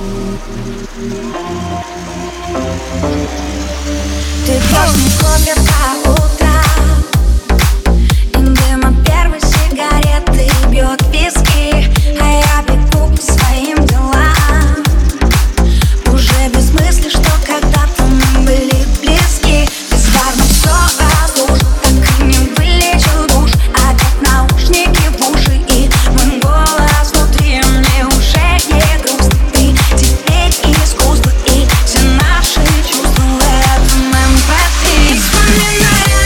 Ты пьешь не кофе по утрам, и дым от первой сигареты бьет виски, а я бегу по своим делам, уже без мысли, что когда-то мы были близки. Бездарно все разрушил, так и не вылечил душ. Опять наушники в уши и мой голос внутри. Мне уже не грустно, ты теперь искусство, и все наши чувства — это MP3. Вспоминая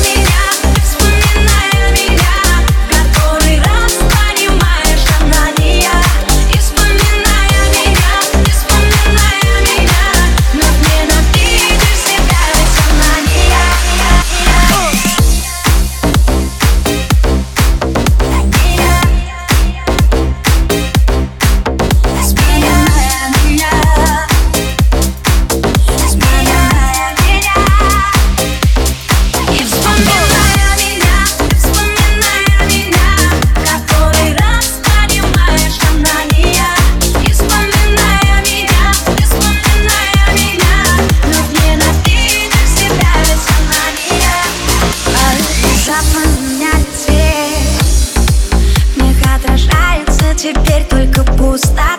меня, который раз понимаешь, она не я. И вспоминая меня, вновь ненавидишь себя, ведь она не я. Теперь только пусто.